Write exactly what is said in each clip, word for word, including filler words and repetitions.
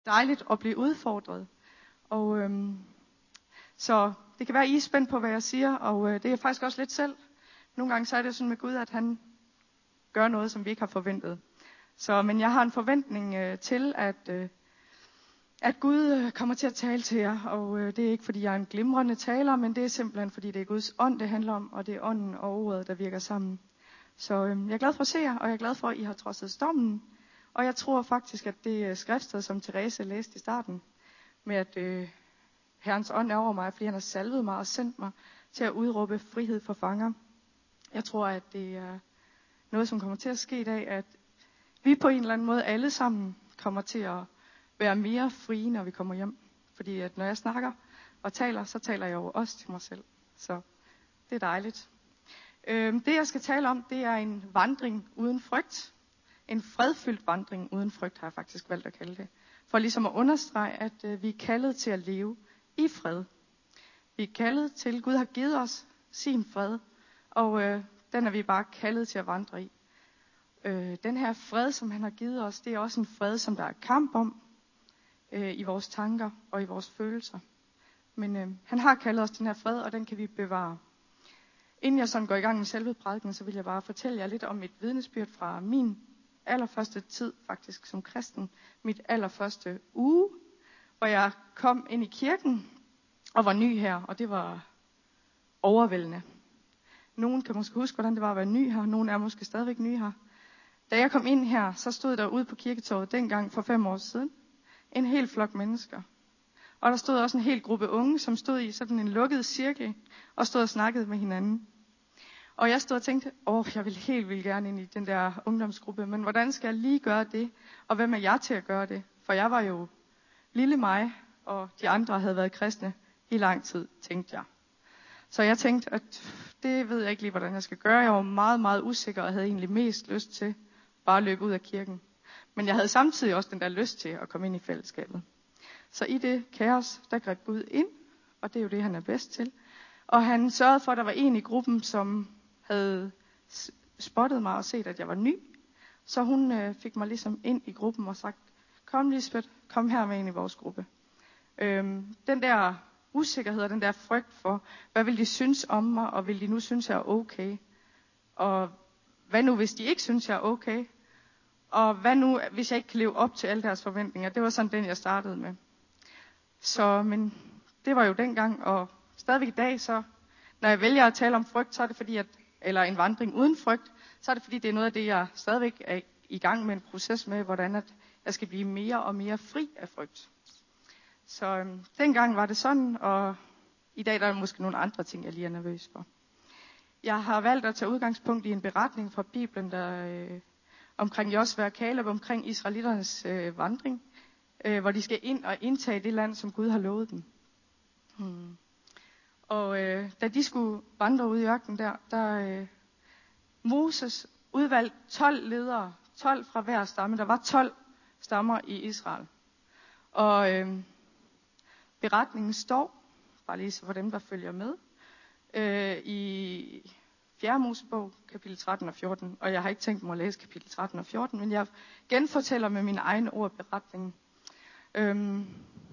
dejligt at blive udfordret. Og øhm, så det kan være, I er spændt på, hvad jeg siger, og øh, det er jeg faktisk også lidt selv. Nogle gange så er det sådan med Gud, at han gør noget, som vi ikke har forventet. Så, men jeg har en forventning øh, til, at, øh, at Gud øh, kommer til at tale til jer. Og øh, det er ikke, fordi jeg er en glimrende taler, men det er simpelthen, fordi det er Guds ånd, det handler om, og det er ånden og ordet, der virker sammen. Så øh, jeg er glad for at se jer, og jeg er glad for, at I har trodset stormen. Og jeg tror faktisk, at det skriftsted, som Therese læste i starten, med at øh, Herrens ånd er over mig, fordi han har salvet mig og sendt mig til at udråbe frihed for fanger. Jeg tror, at det er noget, som kommer til at ske i dag, at vi på en eller anden måde alle sammen kommer til at være mere frie, når vi kommer hjem. Fordi at når jeg snakker og taler, så taler jeg jo også til mig selv. Så det er dejligt. Øh, det jeg skal tale om, det er en vandring uden frygt. En fredfyldt vandring uden frygt, har jeg faktisk valgt at kalde det. For ligesom at understrege, at øh, vi er kaldet til at leve i fred. Vi er kaldet til, Gud har givet os sin fred, og øh, den er vi bare kaldet til at vandre i. Øh, den her fred, som han har givet os, det er også en fred, som der er kamp om øh, i vores tanker og i vores følelser. Men øh, han har kaldet os den her fred, og den kan vi bevare. Inden jeg sådan går i gang med selve prædiken, så vil jeg bare fortælle jer lidt om et vidnesbyrd fra min allerførste tid faktisk som kristen. Mit allerførste uge, hvor jeg kom ind i kirken og var ny her, og det var overvældende. Nogen kan måske huske, hvordan det var at være ny her. Nogen er måske stadigvæk nye her. Da jeg kom ind her, så stod der ude på kirketorvet dengang for fem år siden en hel flok mennesker. Og der stod også en hel gruppe unge, som stod i sådan en lukket cirkel og stod og snakkede med hinanden. Og jeg stod og tænkte, åh, jeg vil helt vildt gerne ind i den der ungdomsgruppe, men hvordan skal jeg lige gøre det? Og hvem er jeg til at gøre det? For jeg var jo lille mig, og de andre havde været kristne i lang tid, tænkte jeg. Så jeg tænkte, at det ved jeg ikke lige, hvordan jeg skal gøre. Jeg var meget, meget usikker og havde egentlig mest lyst til bare at løbe ud af kirken. Men jeg havde samtidig også den der lyst til at komme ind i fællesskabet. Så i det kaos, der greb Gud ind, og det er jo det, han er bedst til. Og han sørgede for, at der var en i gruppen, som havde spottet mig og set, at jeg var ny. Så hun øh, fik mig ligesom ind i gruppen og sagt, kom Lisbeth, kom her med ind i vores gruppe. Øhm, den der usikkerhed og den der frygt for, hvad vil de synes om mig, og vil de nu synes, jeg er okay? Og hvad nu, hvis de ikke synes, jeg er okay? Og hvad nu, hvis jeg ikke kan leve op til alle deres forventninger? Det var sådan den, jeg startede med. Så, men det var jo dengang, og stadigvæk i dag, så når jeg vælger at tale om frygt, så er det fordi, at, eller en vandring uden frygt, så er det fordi, det er noget af det, jeg stadigvæk er i gang med en proces med, hvordan at jeg skal blive mere og mere fri af frygt. Så øhm, dengang var det sådan, og i dag der er der måske nogle andre ting, jeg lige er nervøs for. Jeg har valgt at tage udgangspunkt i en beretning fra Bibelen, der øh, omkring Josva og Kaleb, omkring israeliternes øh, vandring, øh, hvor de skal ind og indtage det land, som Gud har lovet dem. Hmm. Og øh, da de skulle vandre ud i ørkenen der, der øh, Moses udvalgte tolv ledere, tolv fra hver stamme. Der var tolv stammer i Israel. Og øh, beretningen står, bare lige så for dem, der følger med, øh, i fjerde Mosebog, kapitel tretten og fjorten. Og jeg har ikke tænkt mig at læse kapitel tretten og fjorten, men jeg genfortæller med mine egne ord beretningen. Øh,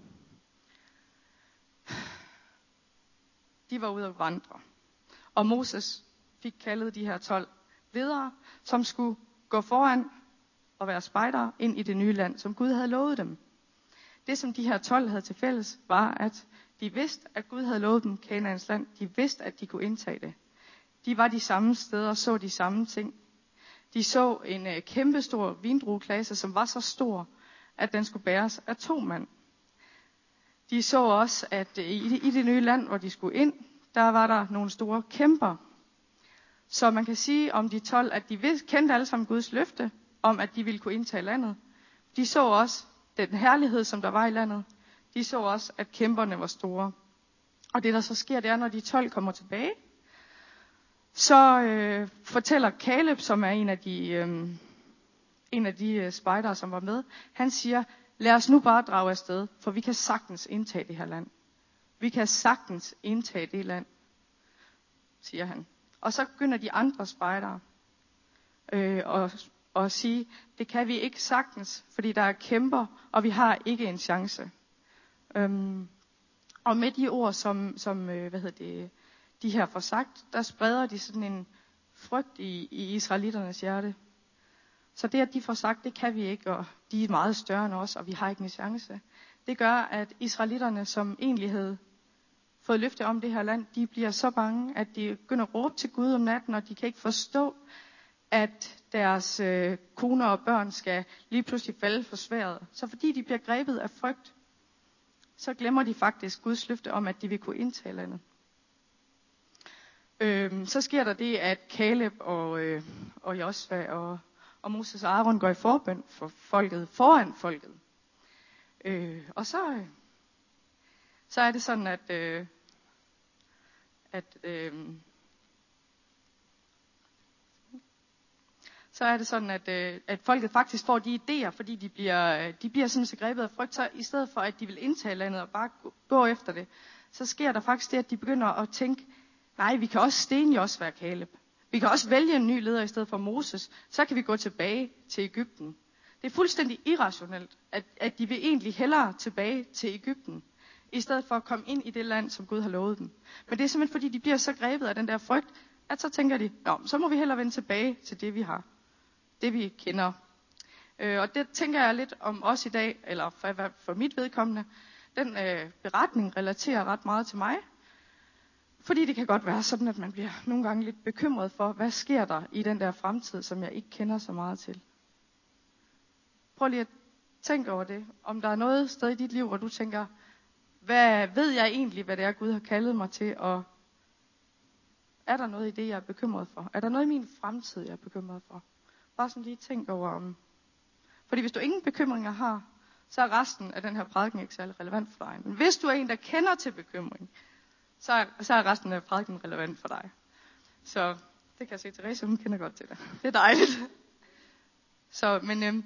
De var ude at vandre. Og Moses fik kaldet de her tolv ledere, som skulle gå foran og være spejdere ind i det nye land, som Gud havde lovet dem. Det, som de her tolv havde til fælles, var, at de vidste, at Gud havde lovet dem Kanaans land. De vidste, at de kunne indtage det. De var de samme steder og så de samme ting. De så en uh, kæmpestor vindrueklasse, som var så stor, at den skulle bæres af to mand. De så også, at i det, i det nye land, hvor de skulle ind, der var der nogle store kæmper. Så man kan sige om de tolv, at de vidste, kendte alle sammen Guds løfte, om at de ville kunne indtage landet. De så også den herlighed, som der var i landet. De så også, at kæmperne var store. Og det, der så sker, det er, når de tolv kommer tilbage, så øh, fortæller Kaleb, som er en af de, øh, en af de øh, spejdere, som var med, han siger, lad os nu bare drage afsted, for vi kan sagtens indtage det her land. Vi kan sagtens indtage det land, siger han. Og så begynder de andre spejdere øh, at og sige, det kan vi ikke sagtens, fordi der er kæmper, og vi har ikke en chance. Øhm, og med de ord, som, som øh, hvad hedder det, de her får sagt, der spreder de sådan en frygt i, i israeliternes hjerte. Så det, at de får sagt, det kan vi ikke, og de er meget større end os, og vi har ikke en chance, det gør, at israelitterne, som egentlig havde fået løfte om det her land, de bliver så bange, at de begynder at råbe til Gud om natten, og de kan ikke forstå, at deres øh, koner og børn skal lige pludselig falde for sværet. Så fordi de bliver grebet af frygt, så glemmer de faktisk Guds løfte om, at de vil kunne indtage landet. Øhm, så sker der det, at Kaleb og, øh, og Josva og, og Moses og Aaron går i forbøn for folket, foran folket. Øh, og så, øh, så er det sådan, at, øh, at øh, så er det sådan, at, øh, at folket faktisk får de idéer, fordi de bliver, de bliver sådan så grebet af frygt, så i stedet for, at de vil indtage landet og bare gå, gå efter det, så sker der faktisk det, at de begynder at tænke, nej, vi kan også stene Josva og Kaleb. Vi kan også vælge en ny leder i stedet for Moses. Så kan vi gå tilbage til Egypten. Det er fuldstændig irrationelt, at, at de vil egentlig hellere tilbage til Egypten, i stedet for at komme ind i det land, som Gud har lovet dem. Men det er simpelthen, fordi de bliver så grebet af den der frygt, at så tænker de, nå, så må vi hellere vende tilbage til det, vi har. Det, vi kender. Øh, og det tænker jeg lidt om os i dag, eller for, for mit vedkommende. Den øh, beretning relaterer ret meget til mig. Fordi det kan godt være sådan, at man bliver nogle gange lidt bekymret for, hvad sker der i den der fremtid, som jeg ikke kender så meget til. Prøv lige at tænke over det. Om der er noget sted i dit liv, hvor du tænker, hvad ved jeg egentlig, hvad det er, Gud har kaldet mig til, og er der noget i det, jeg er bekymret for? Er der noget i min fremtid, jeg er bekymret for? Bare sådan lige tænk over om. Fordi hvis du ingen bekymringer har, så er resten af den her prædiken ikke særlig relevant for dig. Men hvis du er en, der kender til bekymring, så er, så er resten af prædiken relevant for dig. Så det kan jeg se, Therese, hun kender godt til det. Det er dejligt. Så, men øhm,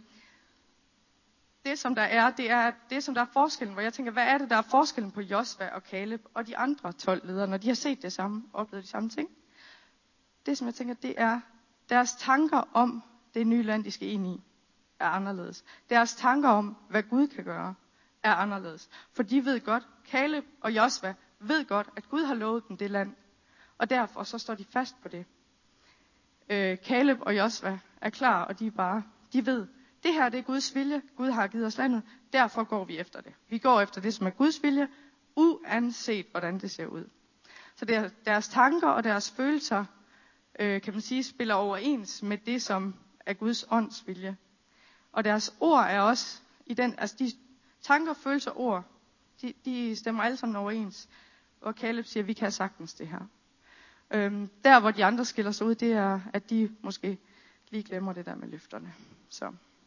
det som der er, det er det som der er forskellen, hvor jeg tænker, hvad er det, der er forskellen på Josva og Kaleb og de andre tolv ledere, når de har set det samme, oplevet de samme ting? Det som jeg tænker, det er deres tanker om det nye land, de skal ind i, er anderledes. Deres tanker om, hvad Gud kan gøre, er anderledes. For de ved godt, Kaleb og Josva ved godt, at Gud har lovet dem det land. Og derfor så står de fast på det. Øh, Kaleb og Josva er klar, og de er bare, de ved, det her det er Guds vilje. Gud har givet os landet. Derfor går vi efter det. Vi går efter det, som er Guds vilje, uanset hvordan det ser ud. Så det er deres tanker og deres følelser, øh, kan man sige, spiller overens med det, som er Guds ånds vilje. Og deres ord er også i den, altså de tanker, følelser og ord, de, de stemmer alle sammen overens. Og Kaleb siger, at vi kan sagtens det her. Øhm, der, hvor de andre skiller sig ud, det er, at de måske lige glemmer det der med løfterne. Så.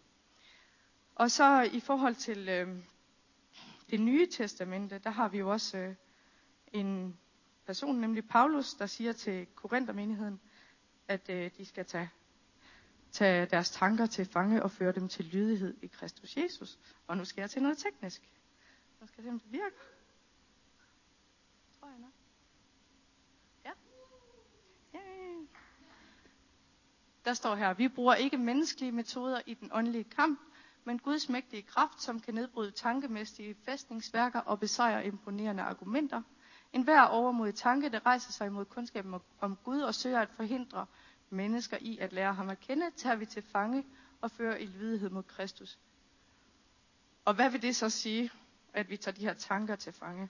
Og så i forhold til øh, det nye testamente, der har vi jo også øh, en person, nemlig Paulus, der siger til Korinthermenigheden, at øh, de skal tage, tage deres tanker til fange og føre dem til lydighed i Kristus Jesus. Og nu skal jeg til noget teknisk. Nu skal jeg se, om det virker. Tror jeg nok. Ja. Yeah. Der står her, vi bruger ikke menneskelige metoder i den åndelige kamp, men Guds mægtige kraft, som kan nedbryde tankemæssige fæstningsværker og besejre imponerende argumenter. En hver overmodig tanke, der rejser sig imod kundskaben om Gud og søger at forhindre mennesker i at lære ham at kende, tager vi til fange og fører i lydighed mod Kristus. Og hvad vil det så sige, at vi tager de her tanker til fange?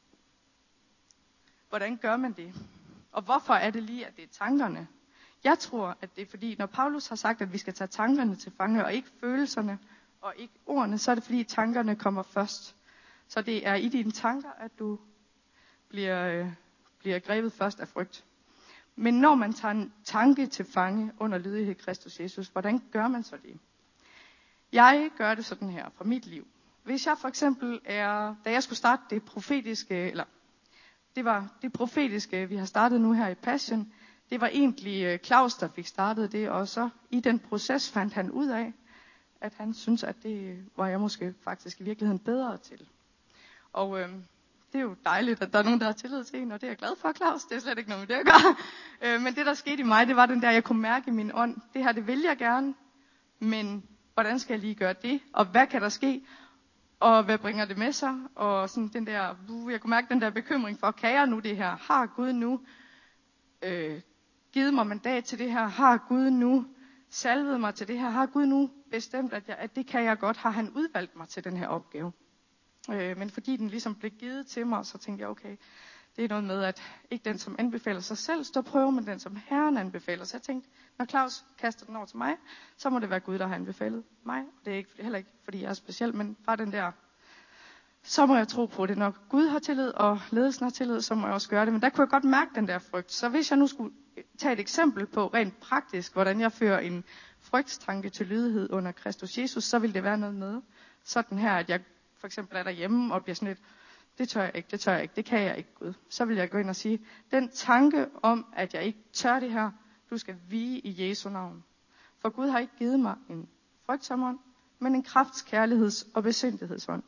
Hvordan gør man det? Og hvorfor er det lige, at det er tankerne? Jeg tror, at det er fordi, når Paulus har sagt, at vi skal tage tankerne til fange, og ikke følelserne, og ikke ordene, så er det fordi, tankerne kommer først. Så det er i dine tanker, at du bliver, øh, bliver grebet først af frygt. Men når man tager en tanke til fange under lydighed i Kristus Jesus, hvordan gør man så det? Jeg gør det sådan her fra mit liv. Hvis jeg for eksempel er, da jeg skulle starte det profetiske, eller det var det profetiske, vi har startet nu her i Passion, det var egentlig Claus, der fik startet det, og så i den proces fandt han ud af, at han synes, at det var jeg måske faktisk i virkeligheden bedre til. Og øh, det er jo dejligt, at der er nogen, der har tillid til en, og det er jeg glad for, Claus. Det er slet ikke noget med det at gøre. Øh, men det, der skete i mig, det var den der, jeg kunne mærke i min ånd. Det her, det vil jeg gerne, men hvordan skal jeg lige gøre det? Og hvad kan der ske? Og hvad bringer det med sig? Og sådan den der, uh, jeg kunne mærke den der bekymring for, kan jeg nu det her? Har Gud nu øh, givet mig mandat til det her? Har Gud nu salvet mig til det her? Har Gud nu bestemt, at, jeg, at det kan jeg godt? Har han udvalgt mig til den her opgave? Øh, men fordi den ligesom blev givet til mig, så tænkte jeg, okay, det er noget med, at ikke den, som anbefaler sig selv, står prøve, men den, som Herren anbefaler. Så jeg tænkte, når Claus kaster den over til mig, så må det være Gud, der har anbefalet mig. Det er ikke, heller ikke, fordi jeg er speciel, men bare den der, så må jeg tro på det. Når Gud har tillid, og ledelsen har tillid, så må jeg også gøre det. Men der kunne jeg godt mærke den der frygt. Så hvis jeg nu skulle tage et eksempel på rent praktisk, hvordan jeg fører en frygtstanke til lydighed under Kristus Jesus, så vil det være noget med sådan her, at jeg for eksempel er derhjemme og bliver sådan lidt, det tør jeg ikke, det tør jeg ikke, det kan jeg ikke, Gud. Så vil jeg gå ind og sige, den tanke om, at jeg ikke tør det her, du skal vige i Jesu navn. For Gud har ikke givet mig en frygtsom ånd, men en krafts-, kærligheds- og besindighedsånd.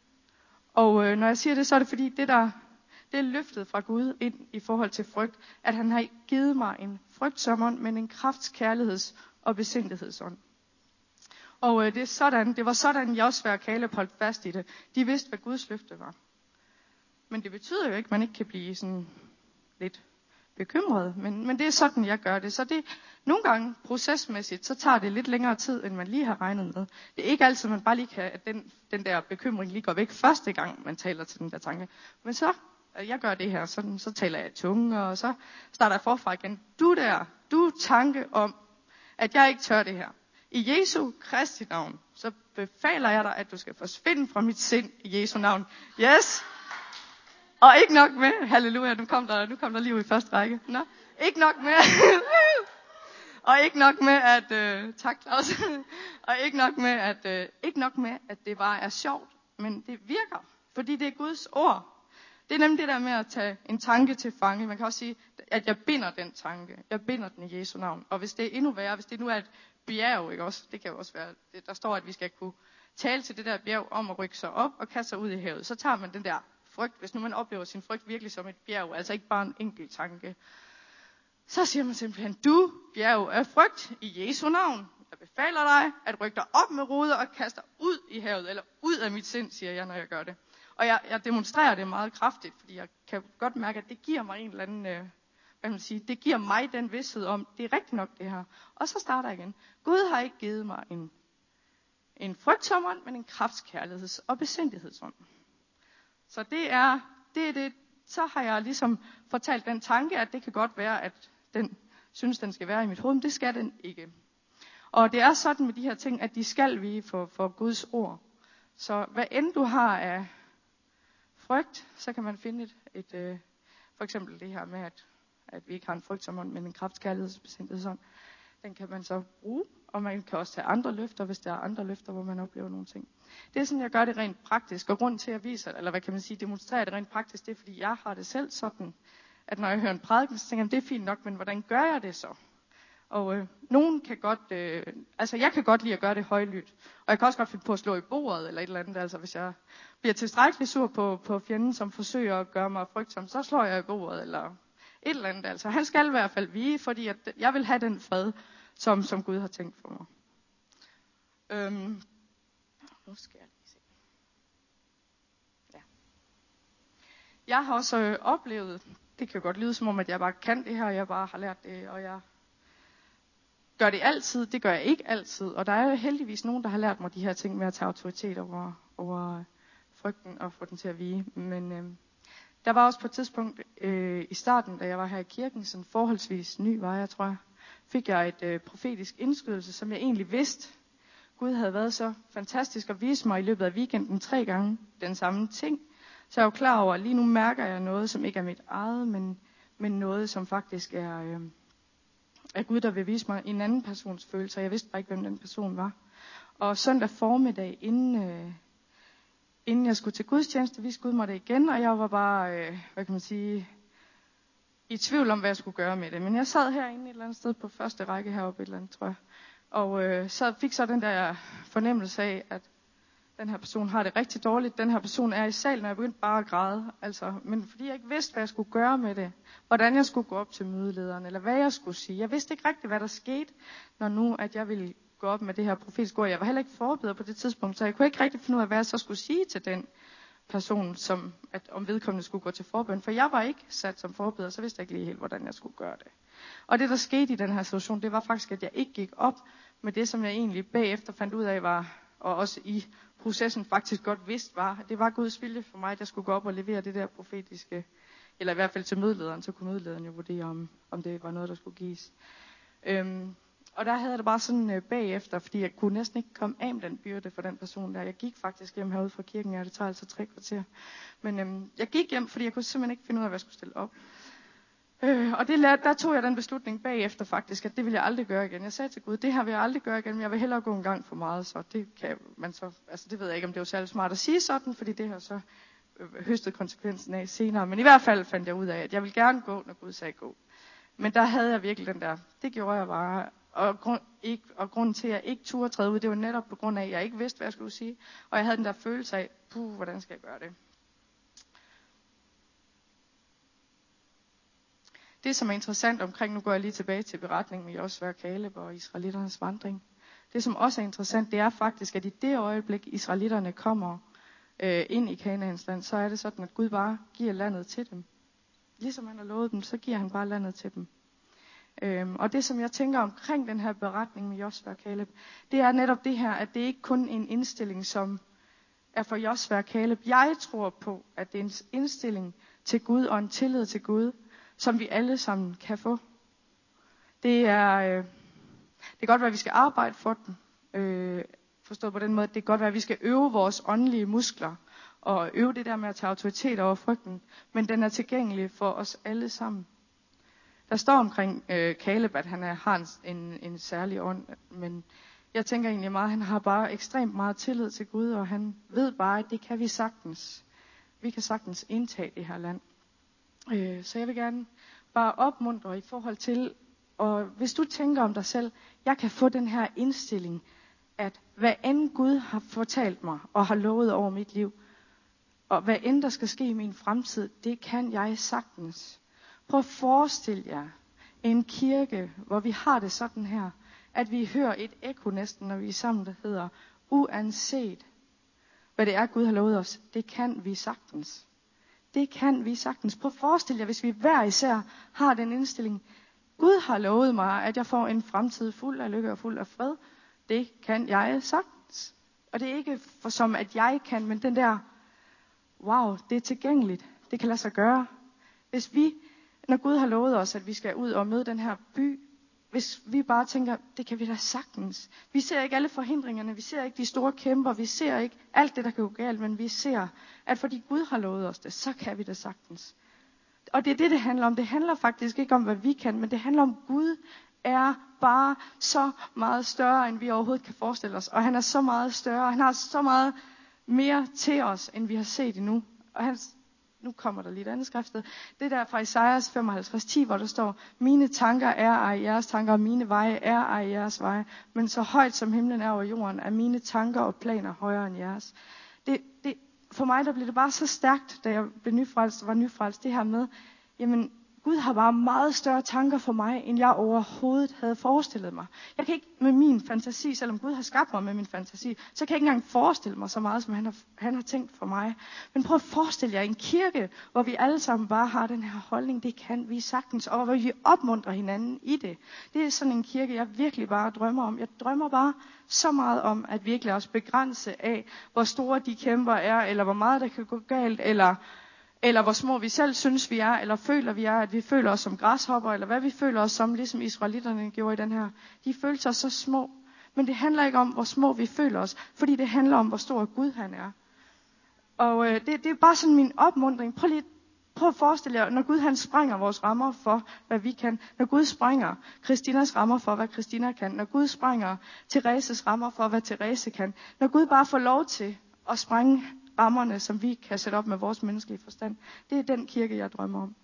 Og øh, når jeg siger det, så er det fordi, det der, det er løftet fra Gud ind i forhold til frygt, at han har ikke givet mig en frygtsom ånd, men en krafts-, kærligheds- og besindighedsånd. Og øh, det er sådan, det var sådan, Josva og Kaleb holdt fast i det. De vidste, hvad Guds løfte var. Men det betyder jo ikke, at man ikke kan blive sådan lidt bekymret. Men, men det er sådan, jeg gør det. Så det nogle gange procesmæssigt, så tager det lidt længere tid, end man lige har regnet med. Det er ikke altid, man bare lige kan, at den, den der bekymring lige går væk første gang, man taler til den der tanke. Men så, jeg gør det her, sådan, så taler jeg i tunge, og så starter jeg forfra igen. Du der, du tanke om, at jeg ikke tør det her. I Jesu Kristi navn, så befaler jeg dig, at du skal forsvinde fra mit sind i Jesu navn. Yes! Og ikke nok med, halleluja, nu kom der, nu kom der liv i første række. Nå, ikke nok med, og ikke nok med, at, øh, tak Claus, og ikke nok med, at, øh, ikke nok med, at det bare er sjovt, men det virker, fordi det er Guds ord. Det er nemlig det der med at tage en tanke til fange. Man kan også sige, at jeg binder den tanke. Jeg binder den i Jesu navn. Og hvis det er endnu værre, hvis det nu er et bjerg, ikke også? Det kan jo også være, det, der står, at vi skal kunne tale til det der bjerg om at rykke sig op og kaste sig ud i havet. Så tager man den der frygt, hvis nu man oplever sin frygt virkelig som et bjerg, altså ikke bare en enkelt tanke. Så siger man simpelthen, du bjerg af frygt i Jesu navn. Jeg befaler dig at rykke dig op med ruder og kaste dig ud i havet, eller ud af mit sind, siger jeg, når jeg gør det. Og jeg, jeg demonstrerer det meget kraftigt, fordi jeg kan godt mærke, at det giver mig en eller anden, øh, hvad man siger, det giver mig den vidsthed om, det er rigtigt nok det her. Og så starter jeg igen. Gud har ikke givet mig en, en frygtsom ånd, men en kraftskærligheds- og besindighedsånd. Så det er, det er det, så har jeg ligesom fortalt den tanke, at det kan godt være, at den synes, den skal være i mit hoved, men det skal den ikke. Og det er sådan med de her ting, at de skal vige for, for Guds ord. Så hvad end du har af frygt, så kan man finde et, et øh, for eksempel det her med, at, at vi ikke har en frygtsom ånd, men en kraftkærlighedsbesindighedsånd. Den kan man så bruge, og man kan også tage andre løfter, hvis der er andre løfter, hvor man oplever nogle ting. Det er sådan, jeg gør det rent praktisk, og grund til at vise, eller hvad kan man sige, demonstrere det rent praktisk, det er, fordi jeg har det selv sådan, at når jeg hører en prædiken, så tænker jeg, det er fint nok, men hvordan gør jeg det så? Og øh, nogen kan godt, øh, altså jeg kan godt lide at gøre det højlydt, og jeg kan også godt finde på at slå i bordet, eller et eller andet, altså hvis jeg bliver tilstrækkeligt sur på, på fjenden, som forsøger at gøre mig frygtsom, så slår jeg i bordet, eller et eller andet, altså. Han skal i hvert fald vige, fordi at jeg vil have den fred, som, som Gud har tænkt for mig. Øhm, nu skal jeg lige se. Ja. Jeg har også øh, oplevet, det kan jo godt lyde som om, at jeg bare kan det her, og jeg bare har lært det, og jeg gør det altid, det gør jeg ikke altid. Og der er jo heldigvis nogen, der har lært mig de her ting med at tage autoritet over, over frygten og få den til at vige. Men øh, der var også på et tidspunkt øh, i starten, da jeg var her i kirken, sådan forholdsvis ny var jeg, tror jeg, fik jeg et øh, profetisk indskydelse, som jeg egentlig vidste. Gud havde været så fantastisk at vise mig i løbet af weekenden tre gange den samme ting. Så jeg er jo klar over, at lige nu mærker jeg noget, som ikke er mit eget, men, men noget, som faktisk er... Øh, at Gud, der vil vise mig en anden persons følelser. Jeg vidste bare ikke, hvem den person var. Og søndag formiddag, inden, øh, inden jeg skulle til gudstjeneste, viste Gud mig det igen, og jeg var bare, øh, hvad kan man sige, i tvivl om, hvad jeg skulle gøre med det. Men jeg sad herinde et eller andet sted på første række heroppe et eller andet, tror jeg. Og øh, så fik så den der fornemmelse af, at den her person har det rigtig dårligt. Den her person er i salen, og jeg begyndte bare at græde. Altså, men fordi jeg ikke vidste, hvad jeg skulle gøre med det. Hvordan jeg skulle gå op til mødelederen, eller hvad jeg skulle sige. Jeg vidste ikke rigtigt, hvad der skete, når nu at jeg ville skulle gå op med det her profetiske ord. Jeg var heller ikke forberedt på det tidspunkt, så jeg kunne ikke rigtig finde ud af, hvad jeg så skulle sige til den person, som, at om vedkommende skulle gå til forbøn. For jeg var ikke sat som forbeder, så vidste jeg ikke lige helt, hvordan jeg skulle gøre det. Og det, der skete i den her situation, det var faktisk, at jeg ikke gik op med det, som jeg egentlig bagefter fandt ud af var, og også i processen faktisk godt vidste var, at det var Guds vilje for mig, at jeg skulle gå op og levere det der profetiske, eller i hvert fald til mødelederen, så kunne mødelederen jo vurdere, om, om det var noget, der skulle gives. Øhm, og der havde jeg det bare sådan øh, bagefter, fordi jeg kunne næsten ikke komme af med den byrde for den person der. Jeg gik faktisk hjem herude fra kirken, ja, det tager altså tre kvarter. Men øhm, jeg gik hjem, fordi jeg kunne simpelthen ikke finde ud af, hvad jeg skulle stille op. Øh, og det, der tog jeg den beslutning bagefter faktisk, at det vil jeg aldrig gøre igen. Jeg sagde til Gud, det her vil jeg aldrig gøre igen, men jeg vil hellere gå en gang for meget, så det kan man så, altså det ved jeg ikke, om det var særlig smart at sige sådan, fordi det har så øh, høstet konsekvensen af senere. Men i hvert fald fandt jeg ud af, at jeg ville gerne gå, når Gud sagde gå. Men der havde jeg virkelig den der, det gjorde jeg bare, og, grund, ikke, og grunden til, at jeg ikke turde træde ud, det var netop på grund af, at jeg ikke vidste, hvad jeg skulle sige, og jeg havde den der følelse af, puh, hvordan skal jeg gøre det? Det, som er interessant omkring, nu går jeg lige tilbage til beretningen med Josva og Kaleb og israeliternes vandring. Det, som også er interessant, det er faktisk, at i det øjeblik, israelitterne kommer øh, ind i Kanaans land, så er det sådan, at Gud bare giver landet til dem. Ligesom han har lovet dem, så giver han bare landet til dem. Øhm, og det, som jeg tænker omkring den her beretning med Josva og Kaleb, det er netop det her, at det ikke kun er en indstilling, som er for Josva og Kaleb. Jeg tror på, at det er en indstilling til Gud og en tillid til Gud, som vi alle sammen kan få. Det er, øh, det kan godt være, at vi skal arbejde for den. Øh, forstået på den måde, at det kan godt være, at vi skal øve vores åndelige muskler, og øve det der med at tage autoritet over frygten. Men den er tilgængelig for os alle sammen. Der står omkring øh, Kaleb, at han er, har en, en, en særlig ånd, men jeg tænker egentlig meget, at han har bare ekstremt meget tillid til Gud, og han ved bare, at det kan vi sagtens. Vi kan sagtens indtage det her land. Øh, så jeg vil gerne bare opmuntre i forhold til, og hvis du tænker om dig selv, jeg kan få den her indstilling, at hvad end Gud har fortalt mig og har lovet over mit liv, og hvad end der skal ske i min fremtid, det kan jeg sagtens. Prøv at forestille jer en kirke, hvor vi har det sådan her, at vi hører et ekko næsten, når vi er sammen, der hedder, uanset hvad det er, Gud har lovet os, det kan vi sagtens. Det kan vi sagtens. Prøv at forestille jer, hvis vi hver især har den indstilling, Gud har lovet mig, at jeg får en fremtid fuld af lykke og fuld af fred. Det kan jeg sagtens. Og det er ikke for som, at jeg kan, men den der, wow, det er tilgængeligt. Det kan lade sig gøre. Hvis vi, når Gud har lovet os, at vi skal ud og møde den her by, hvis vi bare tænker, det kan vi da sagtens. Vi ser ikke alle forhindringerne, vi ser ikke de store kæmper, vi ser ikke alt det, der kan gå galt, men vi ser, at fordi Gud har lovet os det, så kan vi det sagtens. Og det er det, det handler om. Det handler faktisk ikke om, hvad vi kan, men det handler om, Gud er bare så meget større, end vi overhovedet kan forestille os. Og han er så meget større, han har så meget mere til os, end vi har set endnu. Og han, nu kommer der lidt andet skriftet. Det der fra Esajas femoghalvtreds ti, hvor der står, mine tanker er ej jeres tanker, og mine veje er ej jeres veje. Men så højt som himlen er over jorden, er mine tanker og planer højere end jeres. Det, det, for mig der blev det bare så stærkt, da jeg blev nyfrelst, var nyfrelst, det her med, jamen Gud har bare meget større tanker for mig, end jeg overhovedet havde forestillet mig. Jeg kan ikke med min fantasi, selvom Gud har skabt mig med min fantasi, så kan jeg ikke engang forestille mig så meget, som han har, han har tænkt for mig. Men prøv at forestille jer en kirke, hvor vi alle sammen bare har den her holdning, det kan vi sagtens, og hvor vi opmuntrer hinanden i det. Det er sådan en kirke, jeg virkelig bare drømmer om. Jeg drømmer bare så meget om, at vi ikke lader os begrænse af, hvor store de kæmper er, eller hvor meget der kan gå galt, eller eller hvor små vi selv synes vi er, eller føler vi er, at vi føler os som græshopper, eller hvad vi føler os som, ligesom israelitterne gjorde i den her. De følte sig så små. Men det handler ikke om, hvor små vi føler os, fordi det handler om, hvor stor Gud han er. Og øh, det, det er bare sådan min opmuntring. Prøv lige prøv at forestille jer, når Gud han sprænger vores rammer for, hvad vi kan. Når Gud sprænger Christinas rammer for, hvad Christina kan. Når Gud sprænger Thereses rammer for, hvad Therese kan. Når Gud bare får lov til at sprænge rammerne, som vi kan sætte op med vores menneskelige forstand. Det er den kirke, jeg drømmer om.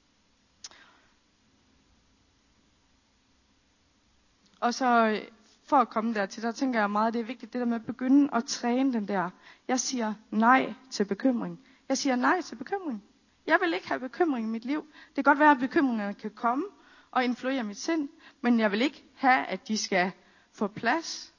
Og så for at komme dertil, der tænker jeg meget, det er vigtigt, det der med at begynde at træne den der. Jeg siger nej til bekymring. Jeg siger nej til bekymring. Jeg vil ikke have bekymring i mit liv. Det kan godt være, at bekymringerne kan komme og influere mit sind, men jeg vil ikke have, at de skal få plads.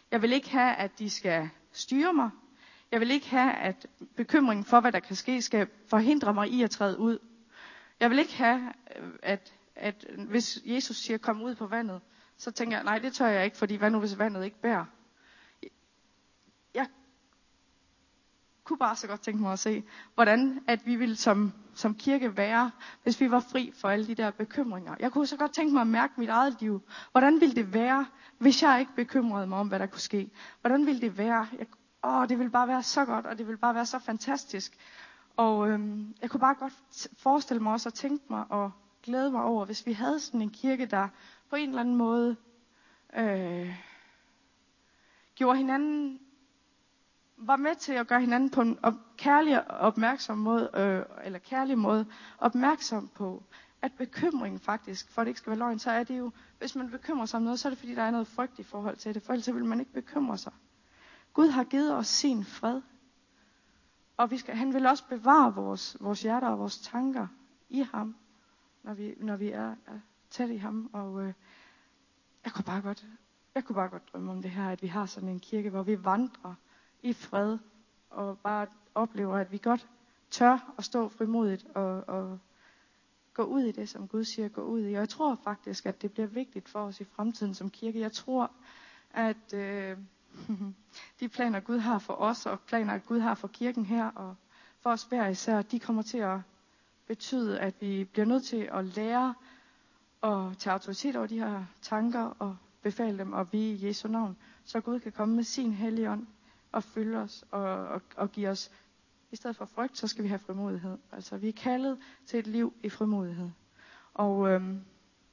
Jeg vil ikke have, at de skal styre mig. Jeg vil ikke have, at bekymringen for, hvad der kan ske, skal forhindre mig i at træde ud. Jeg vil ikke have, at, at hvis Jesus siger, kom ud på vandet, så tænker jeg, nej, det tør jeg ikke, fordi hvad nu, hvis vandet ikke bærer? Jeg kunne bare så godt tænke mig at se, hvordan at vi ville som, som kirke være, hvis vi var fri for alle de der bekymringer. Jeg kunne så godt tænke mig at mærke mit eget liv. Hvordan ville det være, hvis jeg ikke bekymrede mig om, hvad der kunne ske? Hvordan ville det være? Jeg, åh, det ville bare være så godt, og det ville bare være så fantastisk. Og øhm, jeg kunne bare godt forestille mig også at tænke mig og glæde mig over, hvis vi havde sådan en kirke, der på en eller anden måde øh, gjorde hinanden, var med til at gøre hinanden på en op, kærlig og opmærksom måde, øh, eller kærlig måde, opmærksom på, at bekymringen faktisk, for at det ikke skal være løgn, så er det jo, hvis man bekymrer sig om noget, så er det fordi, der er noget frygt i forhold til det, for ellers vil man ikke bekymre sig. Gud har givet os sin fred, og vi skal, han vil også bevare vores, vores hjerter og vores tanker i ham, når vi, når vi er, er tæt i ham, og øh, jeg kunne bare godt, jeg kunne bare godt drømme om det her, at vi har sådan en kirke, hvor vi vandrer i fred, og bare oplever, at vi godt tør at stå frimodigt og, og gå ud i det, som Gud siger, gå ud i. Og jeg tror faktisk, at det bliver vigtigt for os i fremtiden som kirke. Jeg tror, at øh, de planer, Gud har for os, og planer, Gud har for kirken her, og for os hver især, de kommer til at betyde, at vi bliver nødt til at lære at tage autoritet over de her tanker, og befale dem at blive i Jesu navn, så Gud kan komme med sin hellige ånd, og fylde os, og, og, og give os, i stedet for frygt, så skal vi have frimodighed. Altså, vi er kaldet til et liv i frimodighed. Og øhm,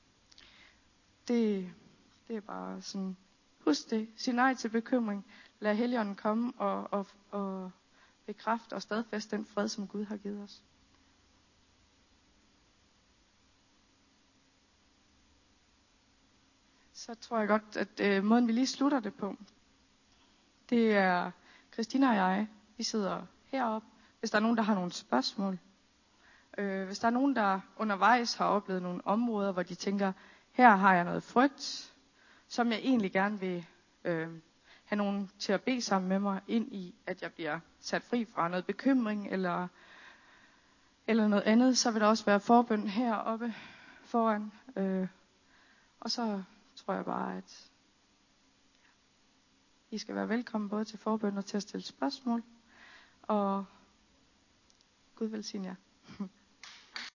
det, det er bare sådan, husk det, sig nej til bekymring, lad Helligånden komme og, og, og bekræfte og stadfæste den fred, som Gud har givet os. Så tror jeg godt, at øh, måden vi lige slutter det på, det er Christina og jeg, vi sidder heroppe. Hvis der er nogen, der har nogle spørgsmål. Øh, hvis der er nogen, der undervejs har oplevet nogle områder, hvor de tænker, her har jeg noget frygt, som jeg egentlig gerne vil øh, have nogen til at bede sammen med mig ind i, at jeg bliver sat fri fra noget bekymring eller, eller noget andet, så vil der også være forbøn heroppe foran. Øh, og så tror jeg bare, at I skal være velkommen både til forbøn og til at stille spørgsmål. Og Gud velsigne jer.